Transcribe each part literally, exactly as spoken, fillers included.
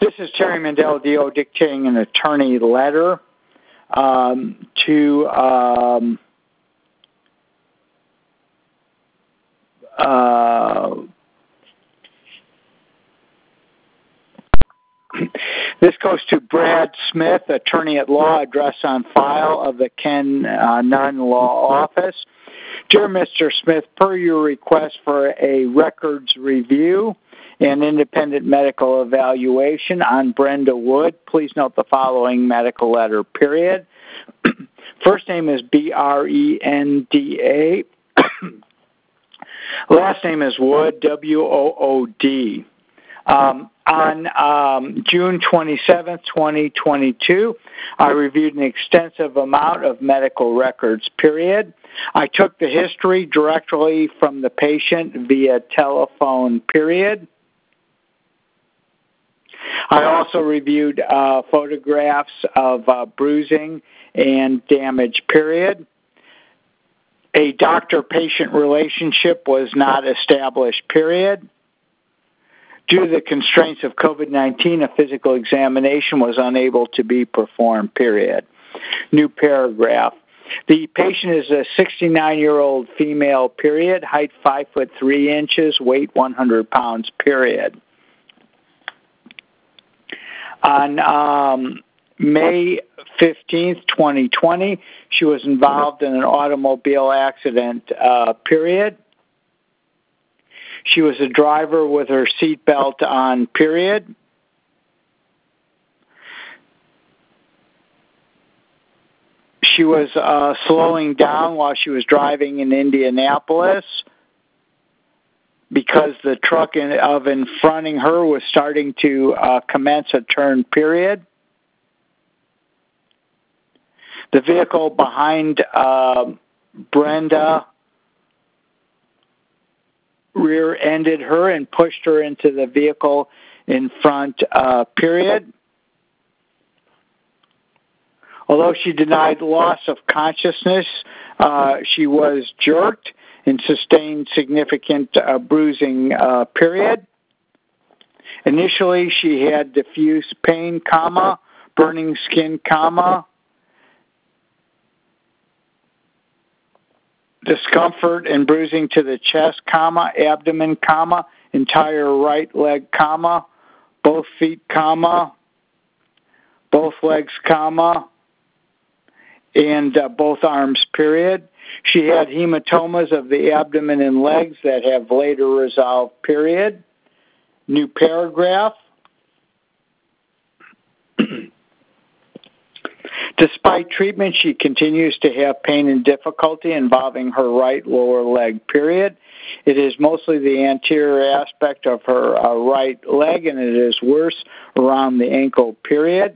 This is Terry Mandel, D O, dictating an attorney letter um, to um, uh, this goes to Brad Smith, attorney at law, address on file of the Ken uh, Nunn Law Office. Dear Mister Smith, per your request for a records review and independent medical evaluation on Brenda Wood, please note the following medical letter, period. First name is B R E N D A. Last name is Wood, W O O D. Um, on um, June twenty-seventh, twenty twenty-two, I reviewed an extensive amount of medical records, period. I took the history directly from the patient via telephone, period. I also reviewed uh, photographs of uh, bruising and damage, period. A doctor-patient relationship was not established, period. Due to the constraints of COVID nineteen, a physical examination was unable to be performed, period. New paragraph. The patient is a sixty-nine-year-old female, period, height five foot three inches, weight one hundred pounds, period. On um, May fifteenth, twenty twenty, she was involved in an automobile accident, uh, period. She was a driver with her seatbelt on, period. She was uh, slowing down while she was driving in Indianapolis because the truck in, of in fronting her was starting to uh, commence a turn, period. The vehicle behind uh, Brenda rear-ended her and pushed her into the vehicle in front, uh, period. Although she denied loss of consciousness, uh, she was jerked and sustained significant uh, bruising, uh, period. Initially, she had diffuse pain, comma, burning skin, comma, discomfort and bruising to the chest, comma, abdomen, comma, entire right leg, comma, both feet, comma, both legs, comma, and uh, both arms, period. She had hematomas of the abdomen and legs that have later resolved, period. New paragraph. Despite treatment, she continues to have pain and difficulty involving her right lower leg, period. It is mostly the anterior aspect of her uh, right leg, and it is worse around the ankle, period.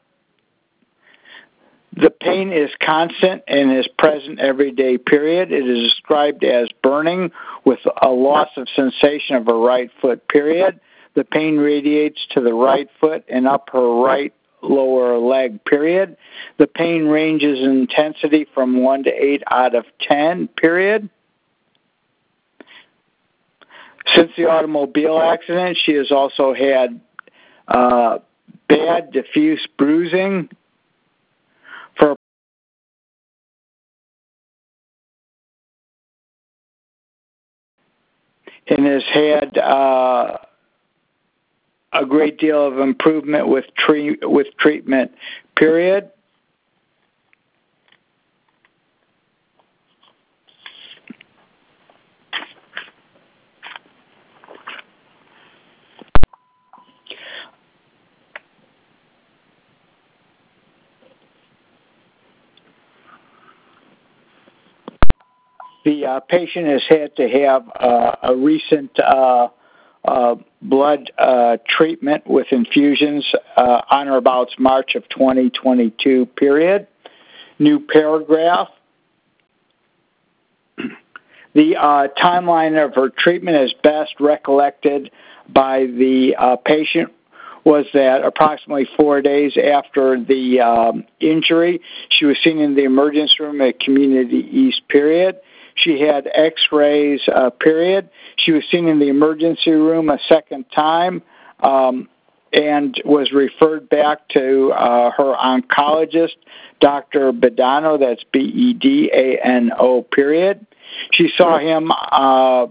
The pain is constant and is present every day, period. It is described as burning with a loss of sensation of her right foot, period. The pain radiates to the right foot and up her right lower leg, period. The pain ranges in intensity from one to eight out of ten, period. Since the automobile accident, she has also had uh, bad diffuse bruising for and has had uh, a great deal of improvement with tre- with treatment, period. The uh, patient has had to have uh, a recent uh, uh, blood uh, treatment with infusions uh, on or about March of twenty twenty-two, period. New paragraph. The uh, timeline of her treatment as best recollected by the uh, patient was that approximately four days after the um, injury, she was seen in the emergency room at Community East, period. She had x-rays, uh, period. She was seen in the emergency room a second time um, and was referred back to uh, her oncologist, Doctor Bedano, that's B E D A N O, period. She saw him uh,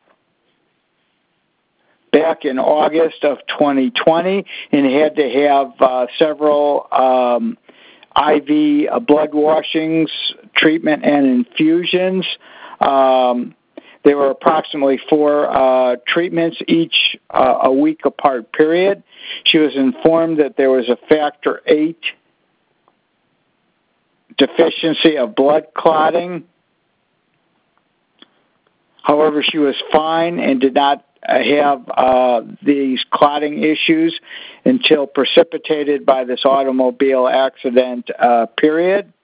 back in August of twenty twenty and had to have uh, several um, I V uh, blood washings, treatment, and infusions. Um, there were approximately four uh, treatments, each uh, a week apart period. She was informed that there was a factor eight deficiency of blood clotting. However, she was fine and did not have uh, these clotting issues until precipitated by this automobile accident uh, period.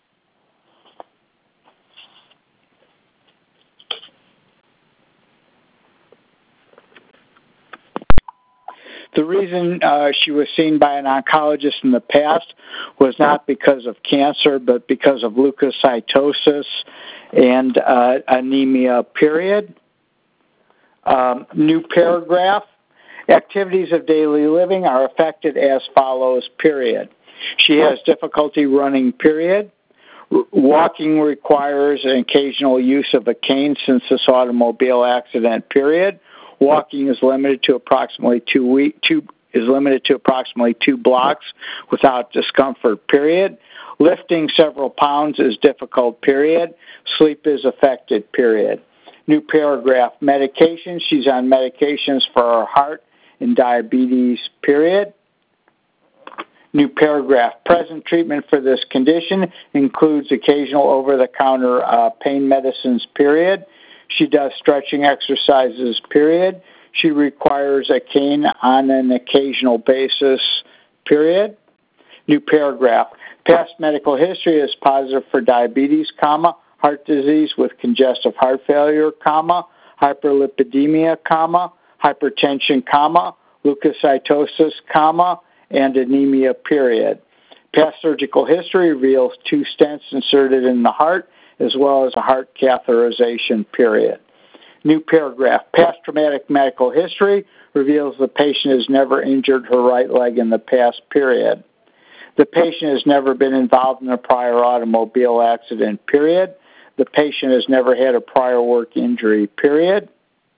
The reason uh, she was seen by an oncologist in the past was not because of cancer, but because of leukocytosis and uh, anemia, period. Um, new paragraph. Activities of daily living are affected as follows, period. She has difficulty running, period. Walking requires an occasional use of a cane since this automobile accident, period. Walking is limited to approximately two week, two is limited to approximately two blocks without discomfort, period. Lifting several pounds is difficult, period. Sleep is affected, period. New paragraph. Medication. She's on medications for her heart and diabetes, period. New paragraph. Present treatment for this condition includes occasional over-the-counter uh, pain medicines, period. She does stretching exercises, period. She requires a cane on an occasional basis, period. New paragraph. Past medical history is positive for diabetes, comma, heart disease with congestive heart failure, comma, hyperlipidemia, comma, hypertension, comma, leukocytosis, comma, and anemia, period. Past surgical history reveals two stents inserted in the heart, as well as a heart catheterization, period. New paragraph. Past traumatic medical history reveals the patient has never injured her right leg in the past, period. The patient has never been involved in a prior automobile accident, period. The patient has never had a prior work injury, period.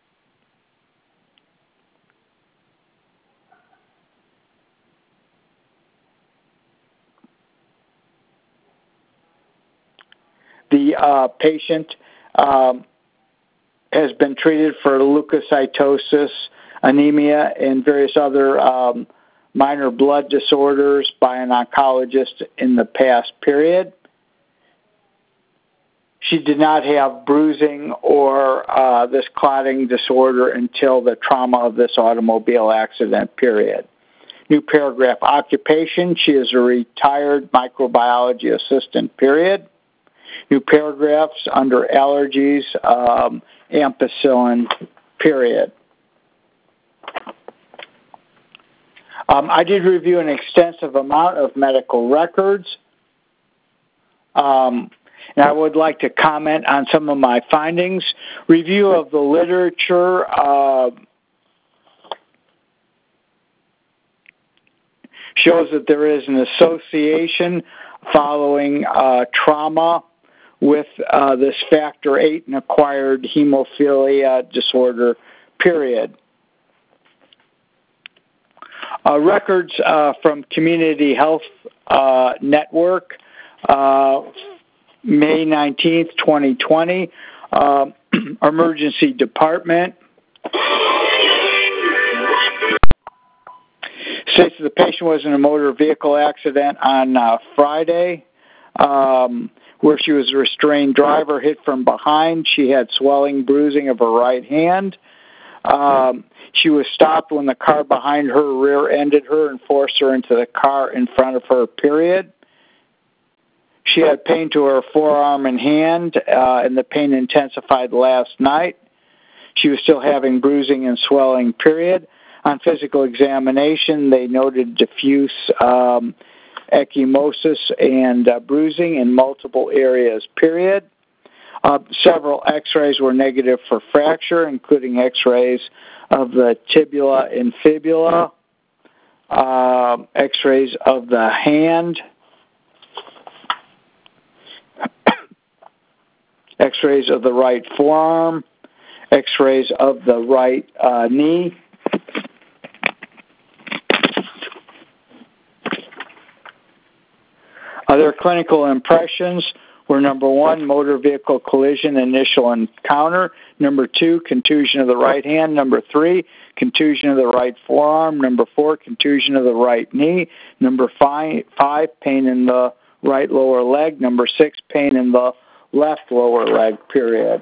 The uh, patient um, has been treated for leukocytosis, anemia, and various other um, minor blood disorders by an oncologist in the past, period. She did not have bruising or uh, this clotting disorder until the trauma of this automobile accident, period. New paragraph. Occupation. She is a retired microbiology assistant, period. New paragraphs under allergies, um, ampicillin, period. Um, I did review an extensive amount of medical records, um, and I would like to comment on some of my findings. Review of the literature uh, shows that there is an association following uh, trauma with uh, this factor eight and acquired hemophilia disorder, period. Uh, records uh, from Community Health uh, Network, uh, May nineteenth, twenty twenty, uh, Emergency Department. States that the patient was in a motor vehicle accident on uh, Friday, um, where she was a restrained driver, hit from behind. She had swelling, bruising of her right hand. Um, she was stopped when the car behind her rear-ended her and forced her into the car in front of her, period. She had pain to her forearm and hand, uh, and the pain intensified last night. She was still having bruising and swelling, period. On physical examination, they noted diffuse um, ecchymosis and uh, bruising in multiple areas, period. Uh, several x-rays were negative for fracture, including x-rays of the tibula and fibula. uh, x-rays of the hand, x-rays of the right forearm, x-rays of the right uh, knee, other clinical impressions were number one, motor vehicle collision initial encounter, number two, contusion of the right hand, number three, contusion of the right forearm, number four, contusion of the right knee, number five, five pain in the right lower leg, number six, pain in the left lower leg, period.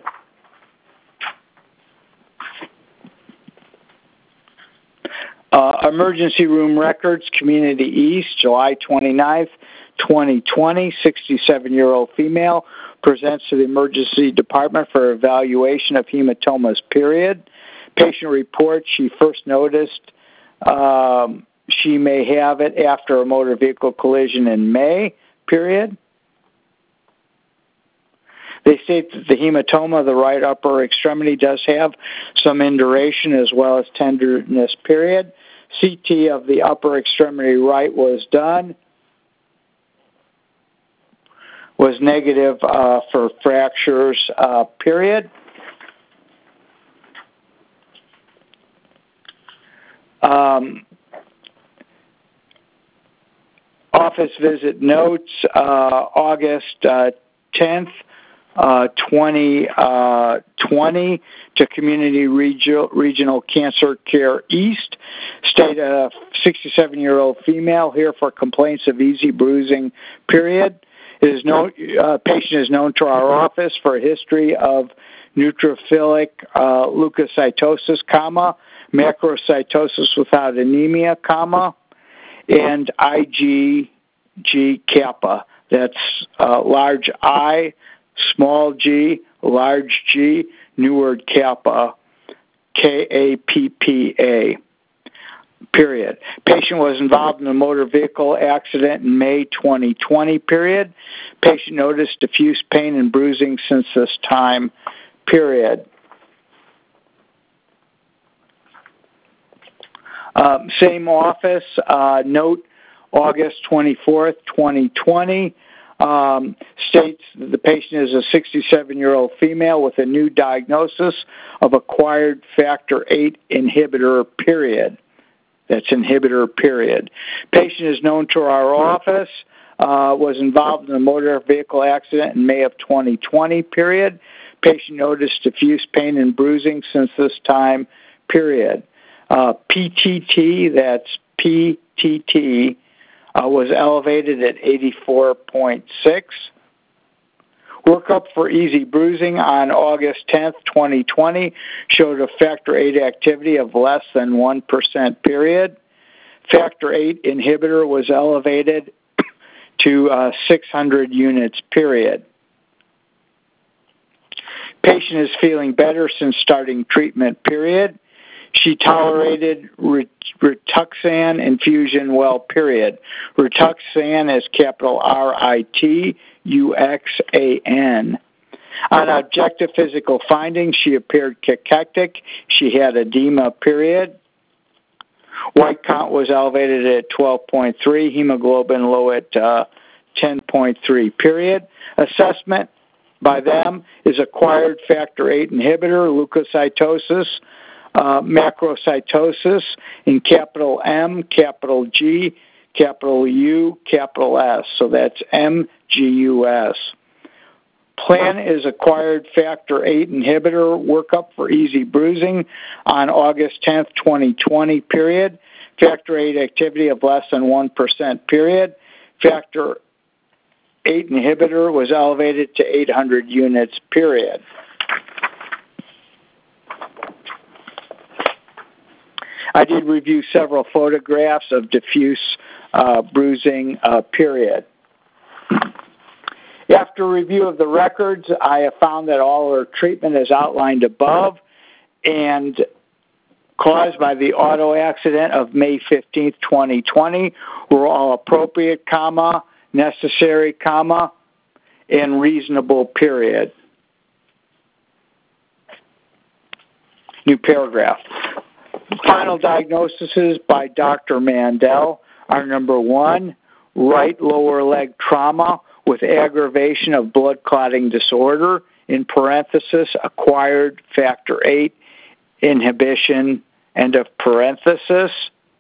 Uh, emergency room records, Community East, July twenty-ninth, twenty twenty, sixty-seven-year-old female presents to the emergency department for evaluation of hematomas, period. Patient reports she first noticed um, she may have it after a motor vehicle collision in May, period. They state that the hematoma of the right upper extremity does have some induration as well as tenderness, period. C T of the upper extremity right was done. Was negative uh, for fractures, uh, period. Um, office visit notes, uh, August uh, tenth, uh, twenty twenty, to Community Regional, Regional Cancer Care East. State a sixty-seven-year-old female here for complaints of easy bruising, period. It is known, uh, patient is known to our office for a history of neutrophilic uh, leukocytosis, comma, macrocytosis without anemia, comma, and IgG kappa. That's uh, large I, small g, large G, new word kappa, K A P P A. Period. Patient was involved in a motor vehicle accident in May twenty twenty, period. Patient noticed diffuse pain and bruising since this time, period. Um, same office, uh, note August twenty-fourth, twenty twenty, um, states that the patient is a sixty-seven-year-old female with a new diagnosis of acquired factor eight inhibitor, period. That's inhibitor, period. Patient is known to our office, uh, was involved in a motor vehicle accident in May of twenty twenty, period. Patient noticed diffuse pain and bruising since this time, period. Uh, P T T, that's P T T, uh, was elevated at eighty-four point six. Workup for easy bruising on August tenth, twenty twenty, showed a factor eight activity of less than one percent, period. Factor eight inhibitor was elevated to uh, six hundred units, period. Patient is feeling better since starting treatment, period. She tolerated Rituxan infusion well, period. Rituxan is capital R I T U X A N. On objective physical findings, she appeared cachectic. She had edema, period. White count was elevated at twelve point three, hemoglobin low at uh, ten point three, period. Assessment by them is acquired factor eight inhibitor, leukocytosis, uh, macrocytosis in capital M, capital G, capital U, capital S. So that's M G U S. Plan is acquired factor eight inhibitor workup for easy bruising on August tenth, twenty twenty, period. Factor eight activity of less than one percent, period. Factor eight inhibitor was elevated to eight hundred units, period. I did review several photographs of diffuse uh, bruising, uh, period. After review of the records, I have found that all her treatment is outlined above and caused by the auto accident of May fifteenth, twenty twenty were all appropriate, comma, necessary, comma, and reasonable, period. New paragraph. Final diagnoses by Doctor Mandel are number one, right lower leg trauma with aggravation of blood clotting disorder, in parenthesis, acquired factor eight inhibition, end of parenthesis,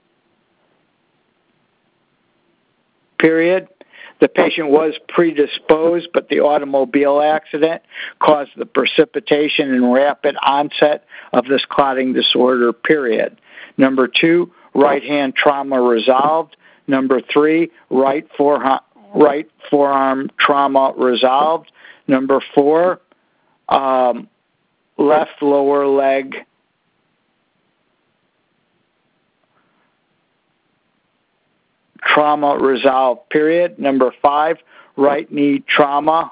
period. The patient was predisposed, but the automobile accident caused the precipitation and rapid onset of this clotting disorder, period. Number two, right hand trauma resolved. Number three, right forearm, right forearm trauma resolved. Number four, um, left lower leg trauma resolved, period. Number five, right knee trauma,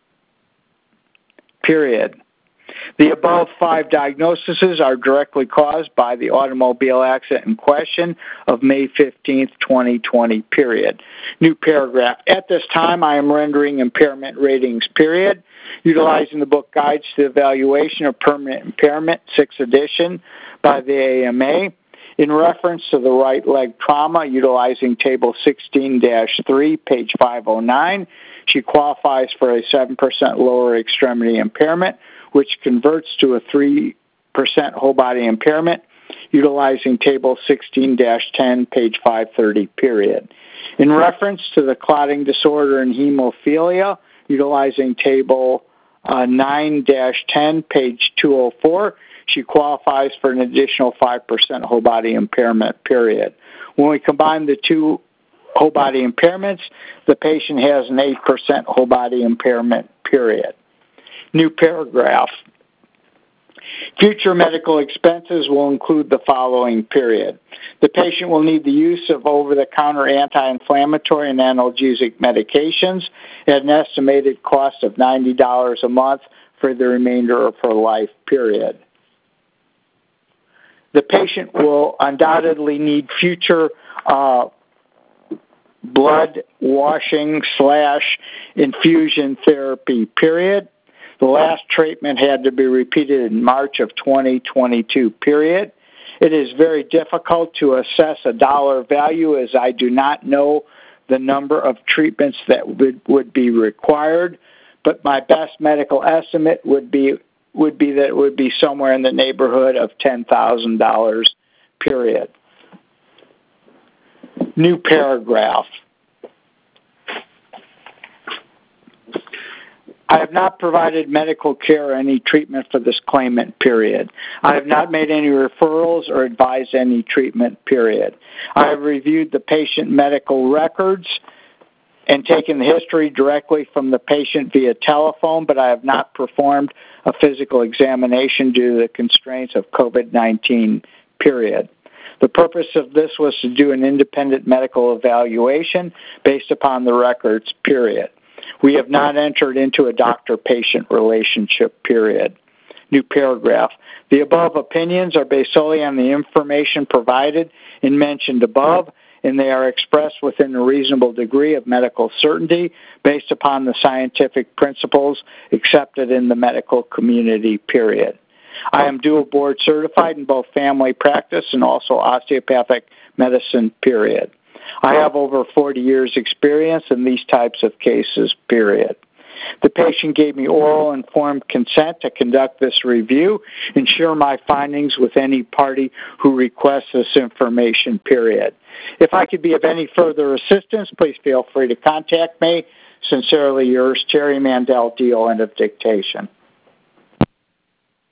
period. The above five diagnoses are directly caused by the automobile accident in question of May fifteenth, twenty twenty, period. New paragraph. At this time, I am rendering impairment ratings, period, utilizing the book Guides to the Evaluation of Permanent Impairment, sixth edition, by the A M A. In reference to the right leg trauma, utilizing Table sixteen dash three, page five oh nine, she qualifies for a seven percent lower extremity impairment, which converts to a three percent whole body impairment, utilizing Table sixteen dash ten, page five thirty, period. In reference to the clotting disorder and hemophilia, utilizing Table uh, nine dash ten, page two oh four, she qualifies for an additional five percent whole body impairment, period. When we combine the two whole body impairments, the patient has an eight percent whole body impairment, period. New paragraph. Future medical expenses will include the following, period. The patient will need the use of over-the-counter anti-inflammatory and analgesic medications at an estimated cost of ninety dollars a month for the remainder of her life, period. The patient will undoubtedly need future uh, blood washing slash infusion therapy, period. The last treatment had to be repeated in March of twenty twenty-two, period. It is very difficult to assess a dollar value as I do not know the number of treatments that would, would be required, but my best medical estimate would be would be that it would be somewhere in the neighborhood of ten thousand dollars, period. New paragraph. I have not provided medical care or any treatment for this claimant, period. I have not made any referrals or advised any treatment, period. I have reviewed the patient medical records and taken the history directly from the patient via telephone, but I have not performed a physical examination due to the constraints of COVID nineteen, period. The purpose of this was to do an independent medical evaluation based upon the records, period. We have not entered into a doctor-patient relationship, period. New paragraph. The above opinions are based solely on the information provided and mentioned above, and they are expressed within a reasonable degree of medical certainty based upon the scientific principles accepted in the medical community, period. I am dual board certified in both family practice and also osteopathic medicine, period. I have over forty years experience in these types of cases, period. The patient gave me oral informed consent to conduct this review and share my findings with any party who requests this information, period. If I could be of any further assistance, please feel free to contact me. Sincerely yours, Terry Mandel, D O, end of dictation.